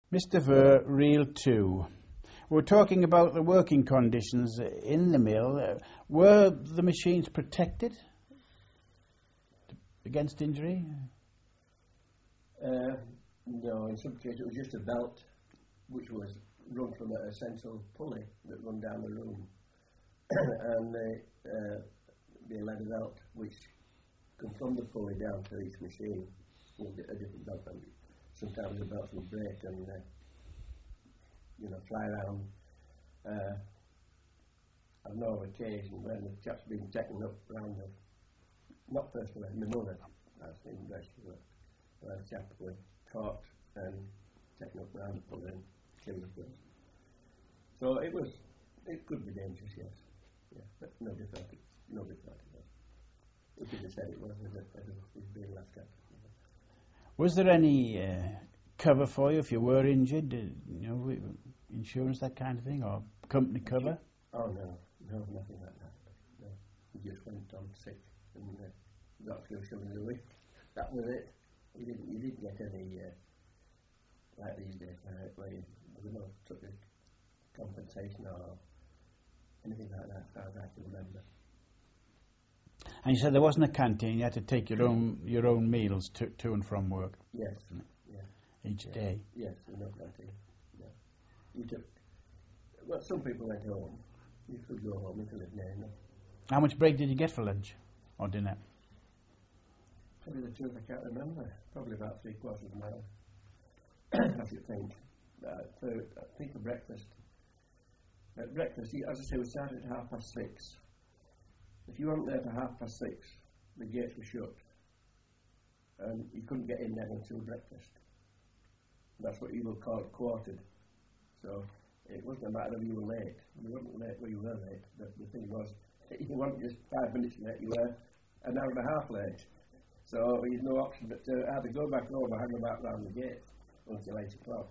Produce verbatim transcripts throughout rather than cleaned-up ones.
Mister Ver, Reel two. We're talking about the working conditions in the mill. Uh, were the machines protected against injury? Uh, no, in some cases it was just a belt which was run from a central pulley that run down the room. And they, uh, they let it out, which come from the pulley down to each machine with a different belt. And sometimes the belts would break and uh, you know, fly around. Uh, I've known of occasion when the chap's been taken up round the, not personally, my mother, I've seen rescue work, where the chap was caught and taken up round the pulley and killed the person. So it was, it could be dangerous, yes. Yeah, but no different, no different. We could have said it was as it was being left at. Was there any uh, cover for you if you were injured? Uh, you know, insurance, that kind of thing, or company cover? Oh no, no, nothing like that. No, we just went on sick and uh, got through something a week. That was it. You didn't, you didn't get any uh, like these days where, where you, you know, took the compensation or anything like that, as far as I can remember. And you said there wasn't a canteen; you had to take your own your own meals to to and from work. Yes. Yeah. Each yeah. day. Yes, no canteen. Yeah. You took. Well, some people went home. You could go home. You could live there. No. How much break did you get for lunch or dinner? Probably the truth, I can't remember. Probably about three quarters of a mile. I should think. Uh, so I think for breakfast. At breakfast, as I say, we started at half past six. If you weren't there for half past six, the gates were shut, and you couldn't get in there until breakfast. That's what you were called quartered. So it wasn't a matter of you were late. You weren't late where you were late. The, the thing was, you weren't just five minutes late. You were an hour and a half late. So you had no option but to either go back home or hang about round the gate until eight o'clock.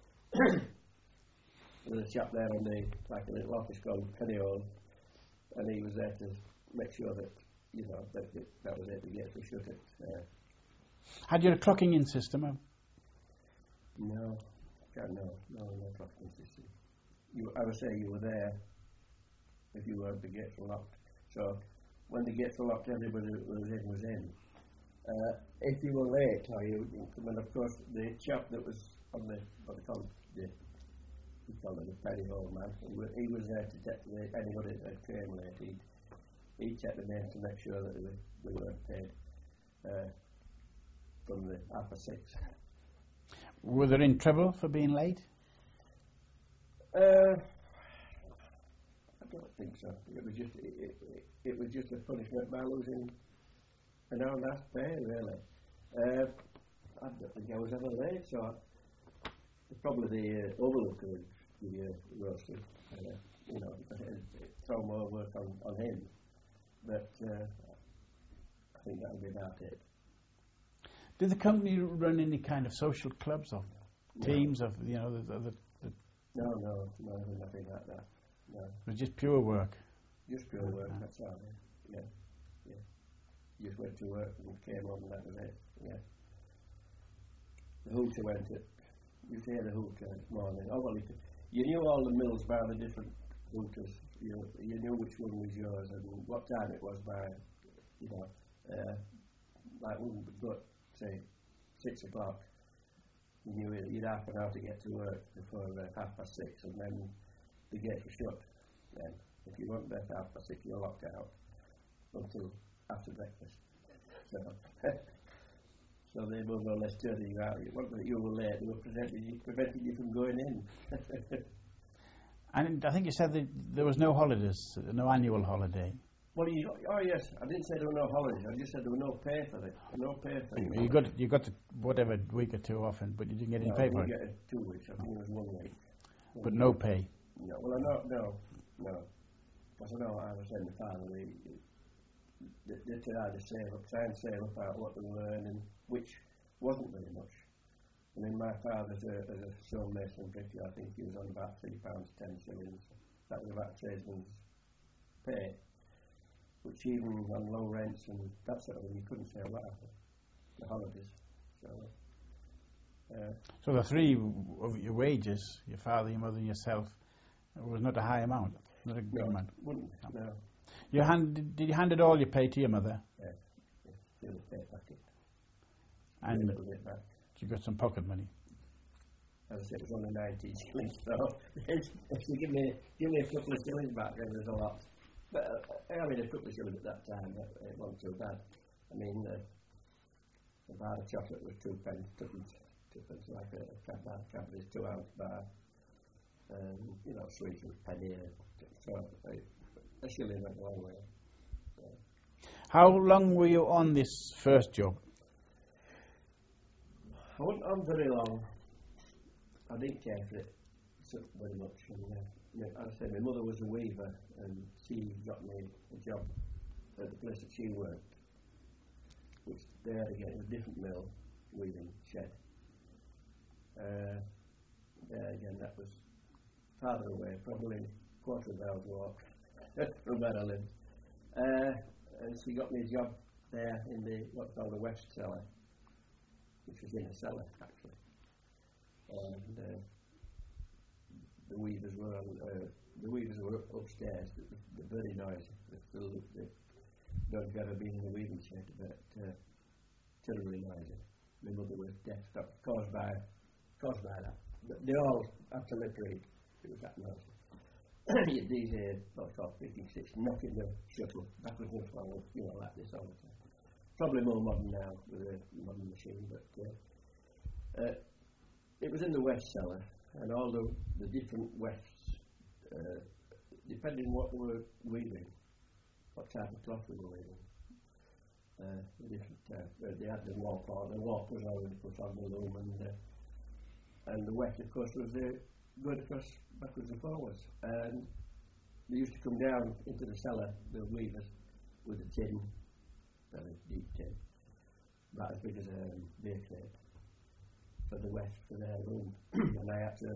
There was a chap there on the like a little office called Penny Hall, and he was there to make sure that, you know, that it, that was it, the gates were shut at. Uh, Had you a clocking in system? Huh? No, God, no, no, no clocking system. You, I would say you were there if you were, the gates were locked. So when the gates were locked, everybody that was in was in. Uh, if you were late, or you didn't come in, of course, the chap that was on the, what they call it, the, we call it the penny hole man, he was, he was there to check the, anybody that came late. He'd, he'd check the names to make sure that they, they weren't paid uh, from the half past six. Were they in trouble for being late? Uh, I don't think so. It was just it, it, it was just a punishment by losing an hour and a half pay, really. Uh, I don't think I was ever late, so I, probably the uh, overlooker would give you a roasted, uh, you know, because it, it throw more work on, on him. But uh, I think that would be about it. Did the company run any kind of social clubs or No. teams of, you know, the, the, the No, no, no, nothing like that. No. it was just pure work? Just pure work, that's all. Yeah, yeah. You just went to work and came home and that was it. Yeah. The hooter went at, you hear the hooter this morning. Oh, well, you, could, you knew all the mills by the different hooters. You you knew which one was yours and what time it was by, you know, uh, like we would go at, say, six o'clock. You knew you'd half an hour to get to work before uh, half past six, and then the gates were shut. Then, if you weren't there for half past six, you were locked out until after breakfast. So, so they were more or less turning you out. It wasn't that you were late; they were preventing you, preventing you from going in. And I think you said that there was no holidays, no annual holiday. Well, you, oh yes, I didn't say there were no holidays. I just said there were no pay for it. No pay for it. You got you got to whatever week or two off, and but you didn't get any no, pay for it. You get two weeks. I think it was one week. One But week. no pay. No. Well, I know no, no. Because I know I was saying the family. They, they tried to save up, try and save up out what they were earning, which wasn't very much. I mean, my father's a, as a stonemason bricklayer, I think he was on about three pounds ten shillings. That was about tradesman's pay. Which even on low rents and that sort of thing, you couldn't say a lot of the holidays. So Uh, So the three w- of your wages, your father, your mother and yourself, was not a high amount, not a big no, amount. wouldn't, no. You hand, did you handed all your pay to your mother? Yeah, yeah, still a pay packet. And A little bit back. you got some pocket money? As I said, it was only nineteen shillings, so if you give me give me a couple of shillings back, then there's a lot. But uh, I mean, a couple of shillings at that time, it, it wasn't too bad. I mean, uh, a bar of chocolate was two pence, tuppence, tuppence like a, a cab bar, cab is two ounce bar. Um, you know, sweets was a penny, uh, so uh, a shilling went a long way. Yeah. How long were you on this first job? I wasn't on very long. I didn't care for it so very much. And, uh, you know, as I said, my mother was a weaver, and she got me a job at the place that she worked, which there again was a different mill, weaving shed. Uh, there again, that was farther away, probably a quarter of an hour's walk from where I lived. Uh, and she got me a job there in the what's called the West Cellar, which was in a cellar actually. And uh, the weavers were on, uh, the weavers were up upstairs. They're very noisy. They're still, they don't have ever been in a weaving shed, but uh, terribly noisy. My mother was deaf, that was caused by caused by that. They all had to lip read. It was that noisy. These uh, what's called picking sticks, knocking the shuttle backwards and forwards, you know, like this all the time. Probably more modern now with a modern machine, but. Uh, uh, It was in the West Cellar, and all the, the different Wests, uh, depending what they were weaving, what type of cloth they were weaving, uh, the different type. Uh, they had the warp on, the warp was already put on the loom, and, uh, and the West, of course, was uh, going across backwards and forwards. And they used to come down into the cellar, the weavers, with a tin, very deep tin, about as big as a um, beer crate, for the West, for their room. And I had to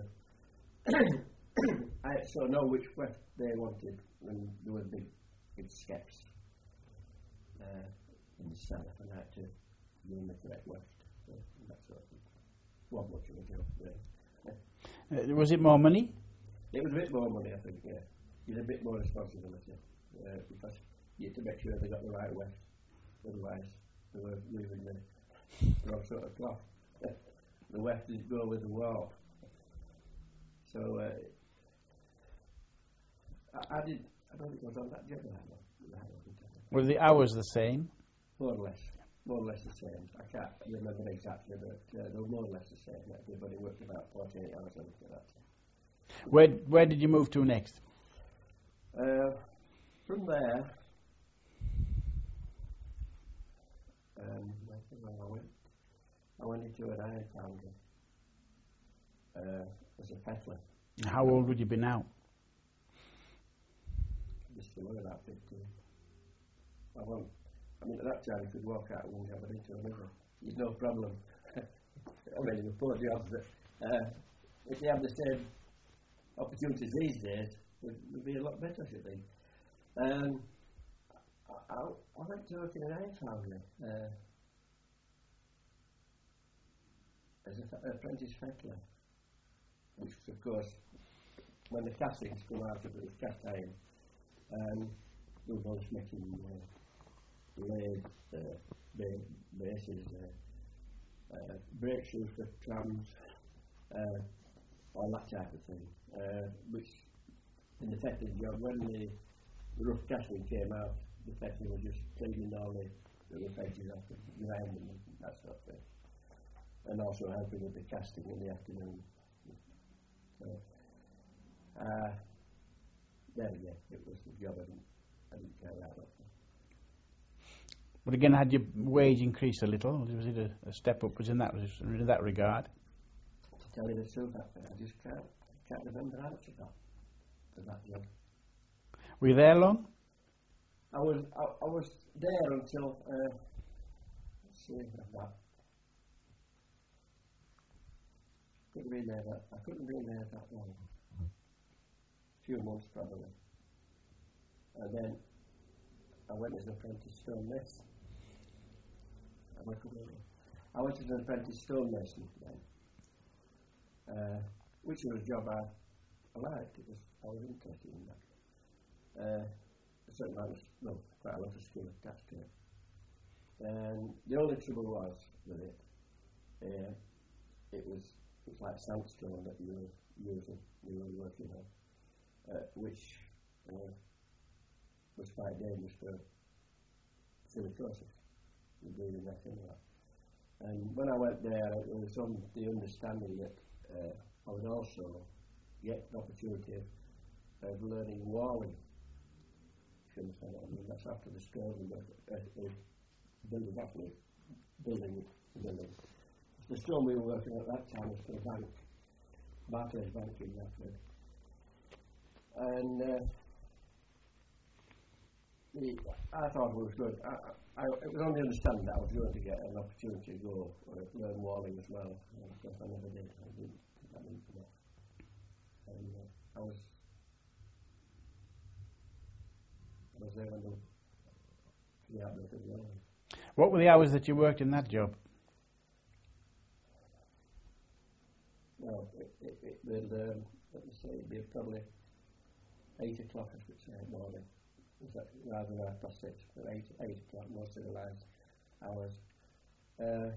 I had to know which West they wanted when there were big big skeps uh, in the cellar, and I had to name the correct West. So that sort of thing. Wasn't much of a job really. Uh, was it more money? It was a bit more money, I think, yeah. You had a bit more responsibility, uh, because you had to make sure they got the right West, otherwise they were weaving the wrong sort of cloth. The West didn't go with the warp. So uh, I, I did. I don't think I was on that job that long. Were the hours the same? More or less, more or less the same. I can't remember exactly, but uh, they were more or less the same. Everybody worked about forty-eight hours a week at that time. Where Where did you move to next? Uh, from there, um, I went. I went into an iron foundry uh, as a peddler. How old would you be now? Just below about fifteen. I won't. I mean, at that time you could walk out of one job and into another. You'd no problem. I mean, the poor jobs that uh, if you have the same opportunities these days, would, would be a lot better, I should think. Um, I, I, I went to work in an iron foundry. Uh, as an apprentice fettler, which was, of course, when the castings come out of it, it was cast iron, um, we were both making uh, lathe, uh, ba- bases, uh, uh, brake shoes for trams, uh, all that type of thing, uh, which in the fettling job, when the, the rough casting came out, the fettler was just cleaning all the, the rough edges off and grinding and that sort of thing. And also helping with the casting in the afternoon. So, uh, there again, it was the job I didn't, I didn't care that much. But again, had your wage increased a little? Was it a, a step upwards in that in that regard? To tell you the truth, I just can't, can't remember how much I got for that job. Were you there long? I was, I, I was there until, uh, let's see, about. Couldn't be there that, I couldn't be there that long. A few months probably. And then I went as an apprentice stonemason. I went, I went as an apprentice stonemason then. which was a job I, I liked. It was, I was interested in that. Uh, a certain amount of, well, quite a lot of skill attached to it. And the only trouble was with it, uh, it was it's like sandstone that you were using, you were working on, uh, which uh, was quite dangerous for silicosis, the breathing that in that. And when I went there, it was on the understanding that uh, I would also get the opportunity of, of learning walling. If you understand what I mean, that's after the stone and the uh, uh, building, actually building the building. The stone we were working at that time was for the bank, Barclays Bank in Bradford. And uh, the, I thought it was good. I, I, it was on the understanding that I was going to get an opportunity to go or learn walling as well. And of course, I never did. I didn't, I didn't come off. And uh, I was, I was there when the, the outbreak of the war. What were the hours that you worked in that job? Well, it, it, it would, um, let me say, it'd be probably eight o'clock, I should say, in the morning. Rather than half past six, but eight, eight o'clock, more civilised hours. Uh,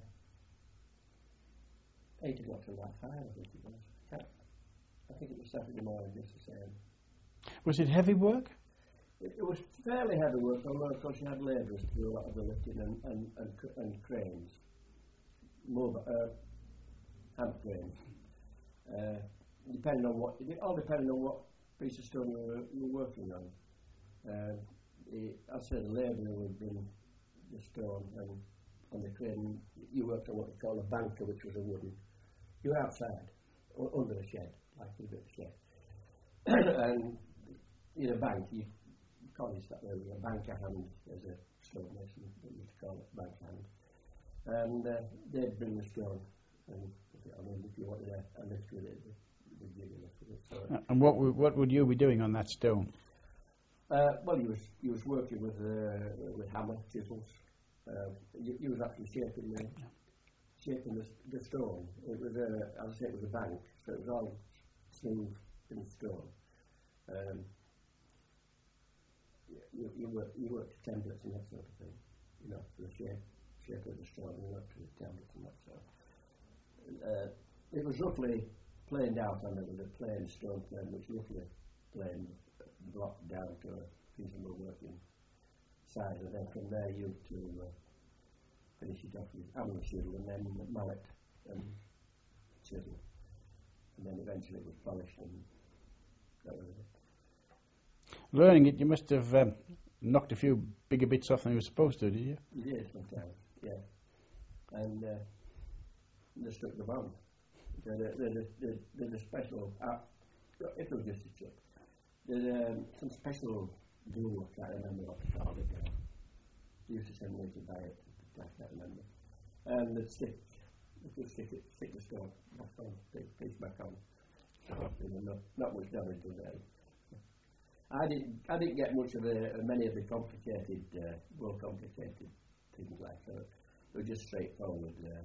eight o'clock till about five, I think it was. Can't, I think it was Saturday morning, just the same. Was it heavy work? It, it was fairly heavy work, although of course you had labourers to do a lot of the lifting and, and, and, and cranes. Mobile, uh, hand cranes. Uh, depending on what, it all depending on what piece of stone you were, you were working on. Uh, the, I'd say the labourer would bring the stone, and on the crane you worked on what we call a banker, which was a wooden. You were outside, or under a shed, like a bit of a shed. And in a bank, you call this that way, a banker hand as a stonemason, we used to call it banker hand. And uh, they'd bring the stone, and I mean, if you wanted a, a lift with it, they'd give you a lift with it. So, Uh, and what w- what would you be doing on that stone? Uh, well, you was you was working with uh, with hammer chisels. Uh, you, you was actually shaping the shaping the, the stone. It was a, as I say, it was a bank, so it was all smooth in stone. Um, you you worked you worked templates and that sort of thing. You know, the shape shape of the stone. You worked with templates and that sort. Uh, it was roughly planed out, and it was a plain stone plane, which roughly planed blocked down to a reasonable working size, and then from there you to uh, finish it off with hammer chisel and then mallet and chisel, and then eventually it was polished and that was it. Learning it, you must have um, knocked a few bigger bits off than you were supposed to, did you? You did sometimes, yeah. And uh, they stuck them on. There's a, there's a, there's, there's a special, uh, it was just a chip. There's um, some special glue, I can't remember what they called it now. They used to send me to buy it, I can't remember. And they'd stick, they'd stick it, stick the stone back on, stick the piece back on. You know, not, not much damage done there. I didn't, I didn't get much of the, uh, many of the complicated, uh, more complicated things like that. They were just straightforward um,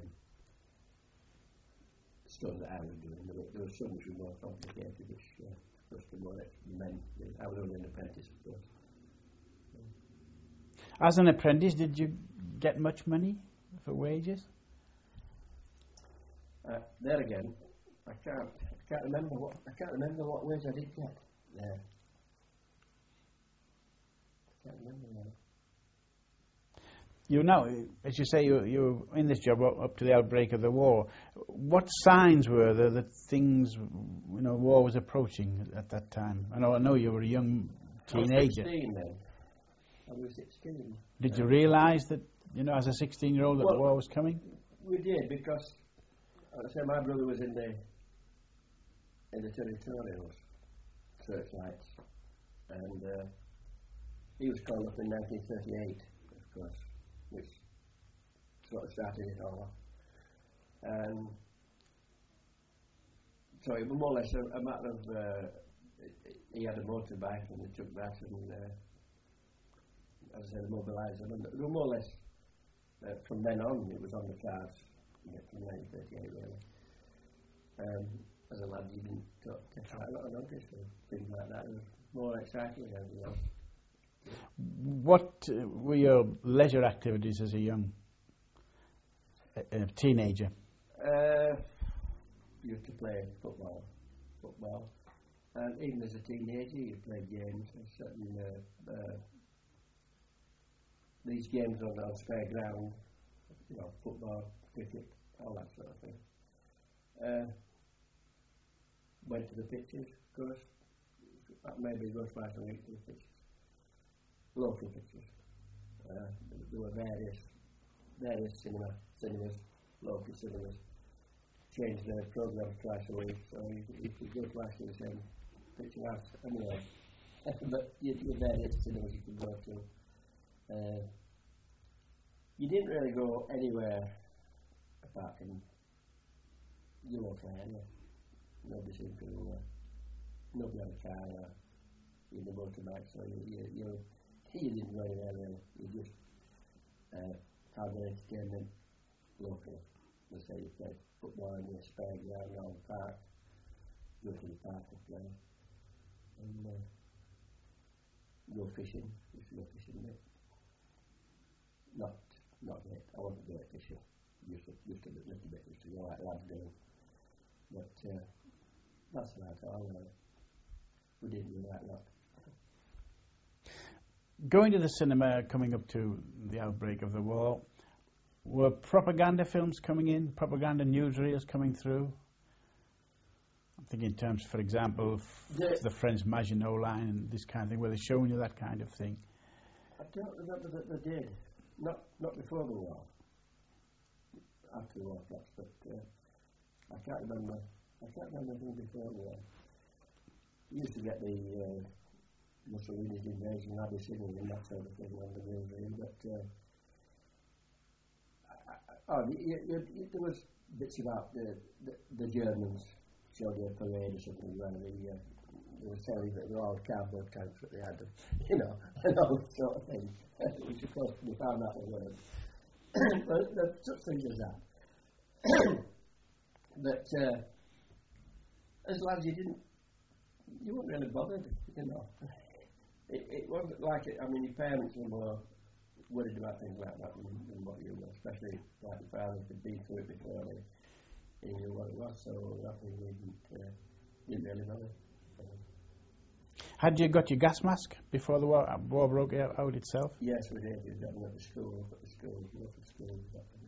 stuff that I was doing. There were, there were some which were more complicated, which uh, the more men. I was only an apprentice, of course. As an apprentice, did you get much money for wages? Uh, there again, I can't. I can't remember what. I can't remember what wage I did get there. I can't remember now. You know, as you say, you you were in this job up, up to the outbreak of the war. What signs were there that things, you know, war was approaching at that time? I know, I know you were a young teenager. I was sixteen then. I was sixteen. Did you realise that, you know, as a sixteen-year-old, that well, the war was coming? We did, because, as I say, my brother was in the in the territorials, searchlights, and uh, he was called up in nineteen thirty-eight, of course, which sort of started it all off. And so it was more or less a, a matter of, uh, he had a motorbike and we took that and, uh, as I said, mobilised them. And it was more or less, uh, from then on, it was on the cards, you know, from nineteen thirty-eight really. Um, as a lad, you didn't talk, take quite a lot of notice of things like that. It was more exciting than anything else. What uh, were your leisure activities as a young uh, uh, teenager? Uh, you used to play football, football, and even as a teenager, you played games. Certain uh, uh, these games on on spare ground, you know, football, cricket, all that sort of thing. Uh, went to the pitches, of course. Maybe go twice a week to the pitches. Local pictures. Uh, there were various various cinema cinemas, local cinemas. Changed their programmes twice a week, so you, you could go twice to the same picture house anyway. But you had various cinemas you could go to. Uh, you didn't really go anywhere apart from your local area. Nobody seemed to. Uh, nobody had a car or even a motorbike, so you you. you You didn't go anywhere really. You just uh, had the entertainment locally. Let's say you played football in the spare ground around the park, go to the park and play, and uh, go fishing. Used to go fishing a bit. Not, not great. I wasn't great at fishing. Just a, just a bit, little bit. Used to go like lads do. But uh, that's about all. Uh, we didn't do that lot. Going to the cinema, coming up to the outbreak of the war, were propaganda films coming in, propaganda newsreels coming through? I'm thinking in terms, for example, f- the, the French Maginot Line and this kind of thing, were they showing you that kind of thing? I don't remember that they did. Not not before the war. After the war, perhaps, but uh, I can't remember. I can't remember anything before the war. You used to get the uh, Mussolini's invasion, Abyssinia, and that sort of thing on the newsreel, but uh, I, I, oh, you, you, you, there was bits about the, the, the Germans showed their parade or something where the, uh, they were telling that they're all cardboard tanks that they had, you know, and all that sort of thing, which of course we found out the word. But there are such things as that. But uh, as lads, you didn't, you weren't really bothered, you know. It, it wasn't like it, I mean, your parents were more worried about things like that than, than what you were, especially like your fathers had been through it before they, they knew what it was, so that thing didn't, uh, didn't really matter. Um, Had you got your gas mask before the war, uh, war broke out, out itself? yes, we did. We got them at the school, at the school, local schools.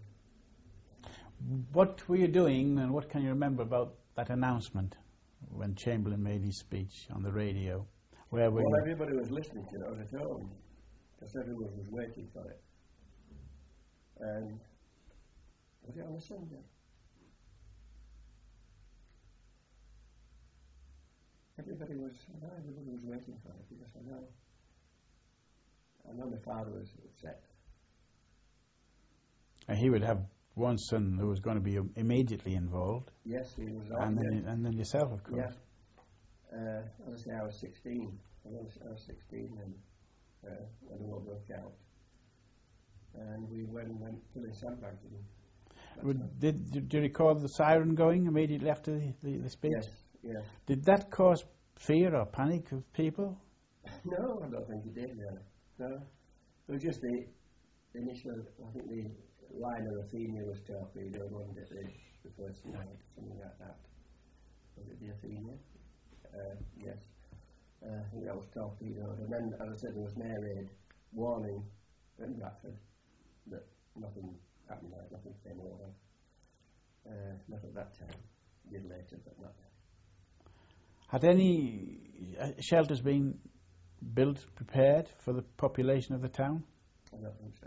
What were you doing and what can you remember about that announcement when Chamberlain made his speech on the radio? Where were well, you? everybody was listening to it. I was at home, because everyone was waiting for it. And was it on a Sunday? Everybody was, I know everybody was waiting for it, because I know, I know my father was upset. And he would have one son who was going to be immediately involved. Yes, he was. And then, and then yourself, of course. Yeah. Uh, as I say, I was sixteen. I was, I was sixteen and, uh, when the war broke out. And we went, went to the sandbagging. Would, did, did you record the siren going immediately after the, the, the speech? Yes, yes. Did that cause fear or panic of people? No, I don't think it did, no. No. It was just the initial, I think the liner Athenia was torpedoed, wasn't it, the, the first night, something like that. Was it the Athenia? Uh, yes. Uh, I think that was torpedoed. And then, as I said, there was an air raid warning in Bradford that nothing happened there, nothing came over. Uh, not at that time. Did later, but not there. Had any uh, shelters been built, prepared for the population of the town? I don't think so.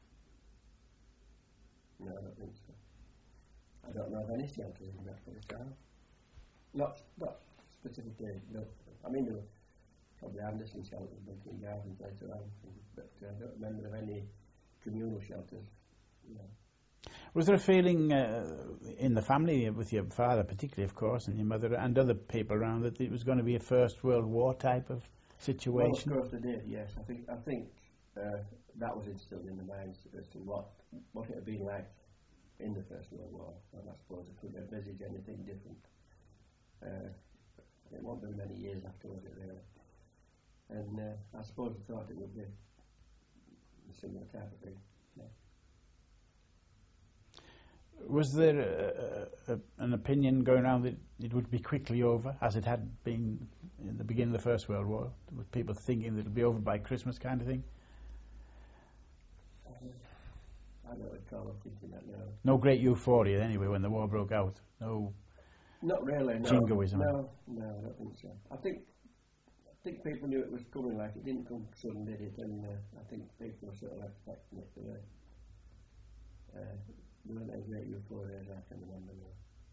No, I don't think so. I don't know of any shelters in Bradford at all. Not, not specifically, no. I mean, there were probably Anderson shelters built in gardens later on, but uh, I don't remember of any communal shelters. No. Was there a feeling uh, in the family, with your father particularly, of course, and your mother and other people around, that it was going to be a First World War type of situation? Well, of course they did, yes. I think I think uh, that was instilled in the minds as to what, what it had been like in the First World War. And I suppose I couldn't envisage anything different. wasn't very many years afterwards, really. And uh, I suppose I thought it would be a similar type of thing. Yeah. Was there a, a, an opinion going around that it would be quickly over, as it had been in the beginning of the First World War? Were people thinking that it would be over by Christmas kind of thing? Um, I don't recall thinking that now. No great euphoria anyway when the war broke out? No Not really, no. jingoism? No, no, I don't think so. I think I think people knew it was coming, like it didn't come sudden, did it? And uh, I think people were sort of expecting it to be. Uh, there weren't a great euphoria as I can remember now.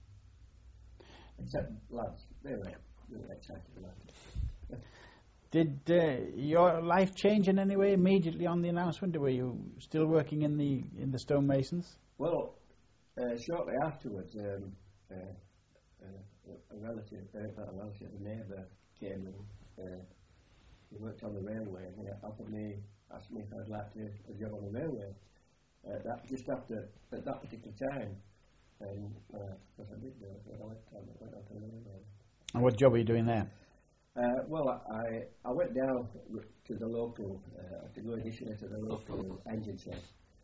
Except lads, they were, they were excited about it. Did uh, your life change in any way immediately on the announcement? Were you still working in the in the stonemasons? Well, uh, shortly afterwards, um, uh, uh, a relative, uh, not a relative, a neighbour came and uh, he worked on the railway and he offered me, asked me if I'd like to a job on the railway. Uh, that just after, at that particular time, and uh, what I did do, I went on, I went on to the railway. And what job were you doing there? Uh, well, I I went down to the local, uh, to go initially to the local engine shed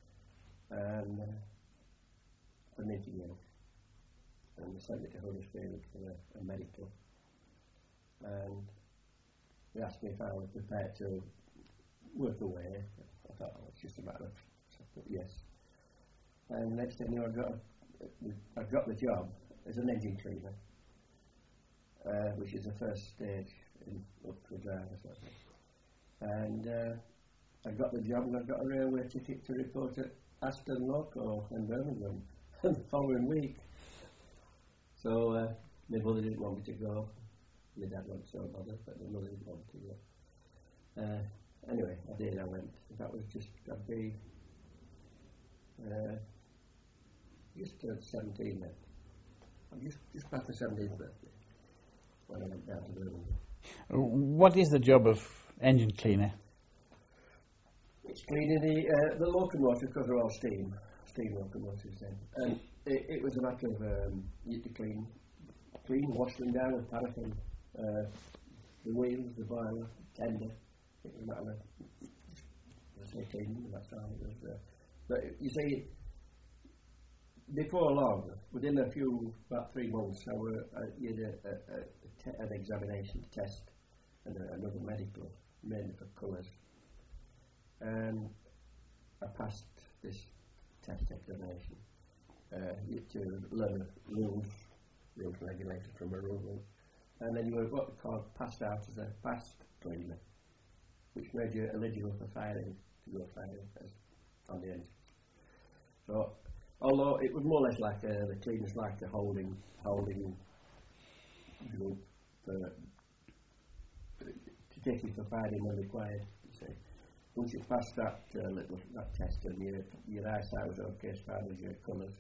and uh, for making it, and they sent me to Huddersfield for a, a medical, and they asked me if I was prepared to work away. I thought, oh, it's just a matter of, so I put yes. And next thing you know, I got a, I got the job as an engine cleaner. Uh, which is the first stage in, up to a driver sort of thing. And uh, I got the job and I got a railway ticket to report at Aston Loco in Birmingham the following week. So uh, my mother didn't want me to go. My dad wasn't so bothered, but my mother didn't want me to go. Uh, anyway, I did, I went. That was just, I'd be uh, just turned seventeen then. I'm just, just past the seventeenth birthday. When I went down to Birmingham. What is the job of engine cleaner? It's cleaning the uh, the locomotive, because they're all steam, steam locomotives then. And it, it was a matter of um, you had to clean, clean, wash them down with paraffin. Uh, the wheels, the boiler, tender. It was a matter of I say cleaning, that's all it was. Uh, but you see, before long, within a few, about three months, I were, uh, you had a, a, a te- an examination test and a, another medical made up of colours. And I passed this test examination. Uh, you had to learn rules, rules and regulations from a rule. And then you were what they called passed out as a fast cleaner, which made you eligible for firing, to go firing as on the engine. So, although it was more or less like a, the cleaners like a holding holding group for, to take you for firing when required. You see, once you passed that uh, little that test and your your eyesight was okay as far as your colours,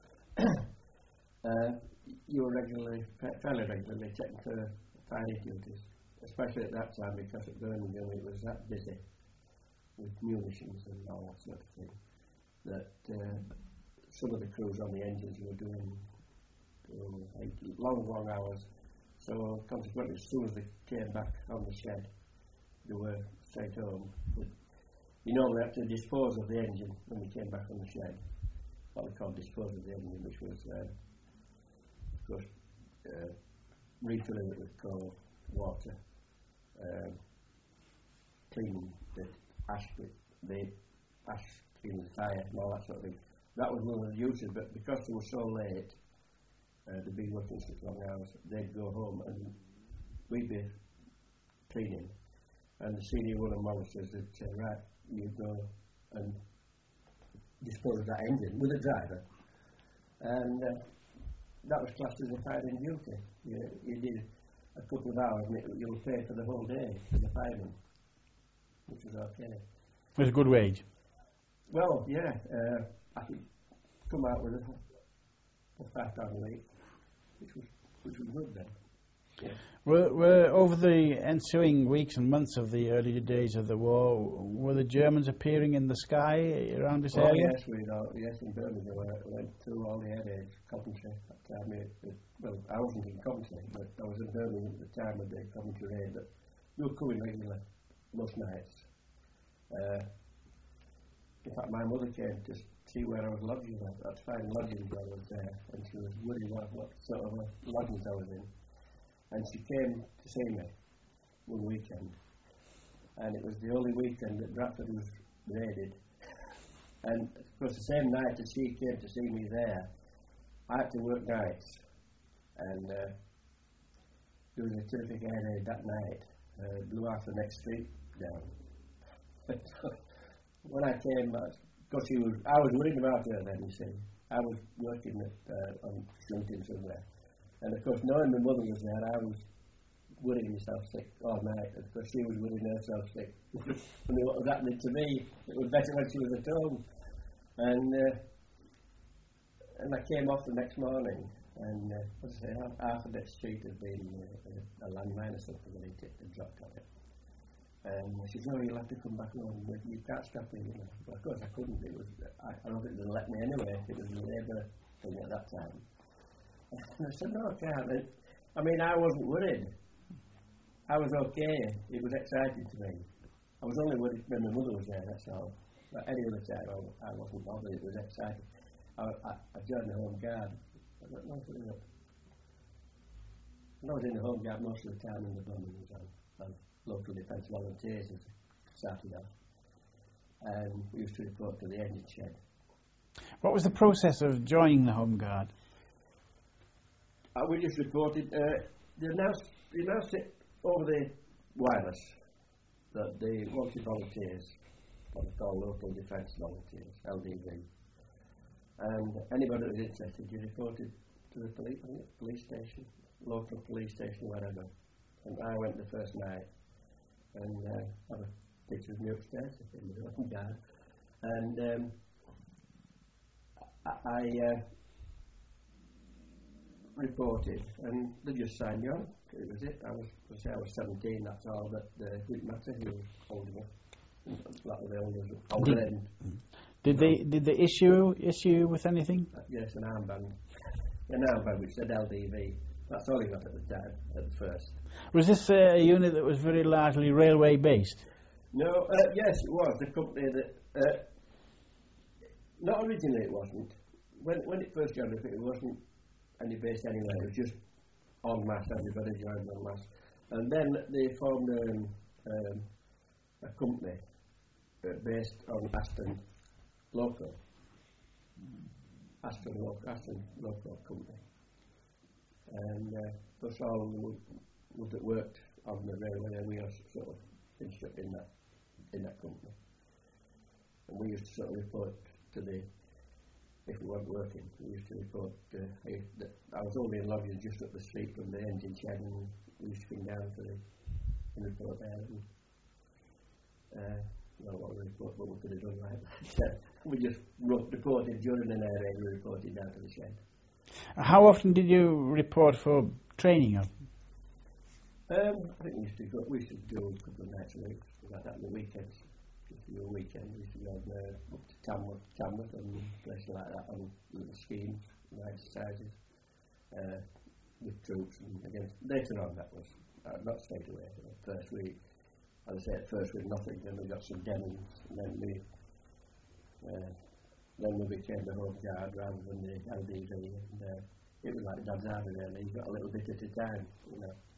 uh, you were regularly, fairly regularly taken for firing duties, especially at that time because at Birmingham it was that busy with munitions and all that sort of thing that. Uh, Some of the crews on the engines were doing um, eight long, long hours. So consequently, as soon as they came back on the shed, they were straight home. But you normally had to dispose of the engine when they came back on the shed. What we called dispose of the engine, which was, uh, of course, uh, refilling it with cold water, um, cleaning the ash, the ash, cleaning the tyre, and all that sort of thing. That was one of the duties, but because they were so late, uh, they'd be working such long hours, they'd go home and we'd be cleaning. And the senior one among us says that, uh, right, you go and dispose of that engine with a driver. And uh, that was classed as a fireman duty. You, you did a couple of hours and it, you were paid for the whole day as a fireman, which was okay. It was a good wage. Well, yeah. Uh, I could come out with a, a five pound a week, which was which was good then. Yeah. Were, were over the ensuing weeks and months of the early days of the war, were the Germans appearing in the sky around this Oh area? yes, we know. Yes, in Birmingham, we went through all the areas, Coventry. At the time, it, it, well, I wasn't in Coventry, but I was in Birmingham at the time of the Coventry raid. But they were coming regularly, most nights. Uh, in fact, my mother came to see where I was lodging. I had to find lodgings while I was there, and she was worried what, what sort of a lodgings I was in. And she came to see me one weekend, and it was the only weekend that Bradford was raided. And of course, the same night as she came to see me there, I had to work nights, and uh, there was a terrific air raid that night. Uh, blew off the next street down. When I came, because she was, I was worried about her then. You see, I was working at, uh, on shunting somewhere. And of course, knowing my mother was there, I was worrying myself sick all night. Of course, she was worrying herself sick. I mean, what was happening to me, it was better when she was at home. And uh, and I came off the next morning, and uh, as I say, half, half of that street had been uh, a, a landmine or something, and it had dropped on it. And she said, "Oh, you'll have to come back home. You can't stop me." You know. Well, of course, I couldn't. It was I, I don't think they'd let me anyway. It was a Labour thing at that time. And I said, "No, I can't." And, I mean, I wasn't worried. I was okay. It was exciting to me. I was only worried when my mother was there, that's all. But any other time, I, I wasn't bothered. It was exciting. I, I, I joined the Home Guard. I don't know if it was. I was in the Home Guard most of the time in the bombing was on, on local defence volunteers as it started off. And we used to report to the engine shed. What was the process of joining the Home Guard? Uh, we just reported, uh, they announced, they announced it over the wireless that the wanted volunteers, what they call local defence volunteers, L D V, and anybody that was interested, you reported to the police, police station, local police station, whatever. And I went the first night, and uh, I have a picture of me upstairs in the Home Guard, and um, I. I uh, reported, and they just signed me on. It was it. I was, I say I was seventeen, that's all, but uh, it didn't matter. He was old enough. A lot of the elders were older than. Did they did they issue issue with anything? Uh, yes, an armband. An armband which said L D V. That's all he got at the time, at the first. Was this uh, a unit that was very largely railway based? No, uh, yes, it was. The company that. Uh, not originally, it wasn't. When when it first joined up, it wasn't any base anywhere, it was just en masse, everybody joined en masse. And then they formed um, um, a company uh, based on Aston Local. Aston Local, Aston Local Company. And uh, us all would, would that worked on the railway, and we were sort of in that, in that company. And we used to sort of report to the if we weren't working, we used to report uh, I, that I was only in lodging just up the street from the engine shed, and we used to come down to the and report there. And, uh, well, what we report, but we could have done like that. We just wrote, reported during an air raid, we reported down to the shed. How often did you report for training? Of? Um, I think we used to go. We used to do a couple of nights a week, like that on the weekends. Just do a weekend. We used to go uh, up to Tamworth, Tamworth and places like that on little schemes, and exercises uh, with troops. And again, later on, that was uh, not straight away. At first, we, as I say, at first we had nothing. Then we got some demos, and then we, uh, then we became the Home Guard rather than the L D V. And uh, it was like Dad's Army, really. You got a little bit at a time, you know.